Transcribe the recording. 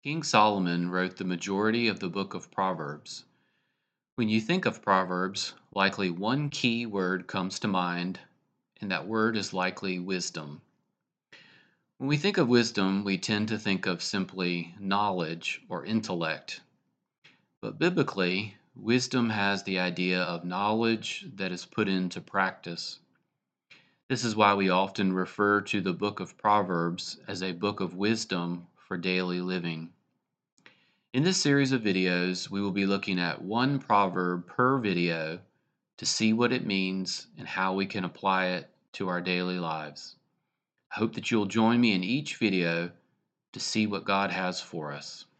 King Solomon wrote the majority of the book of Proverbs. When you think of Proverbs, likely one key word comes to mind, and that word is likely wisdom. When we think of wisdom, we tend to think of simply knowledge or intellect. But biblically, wisdom has the idea of knowledge that is put into practice. This is why we often refer to the book of Proverbs as a book of wisdom for daily living. In this series of videos, we will be looking at one proverb per video to see what it means and how we can apply it to our daily lives. I hope that you'll join me in each video to see what God has for us.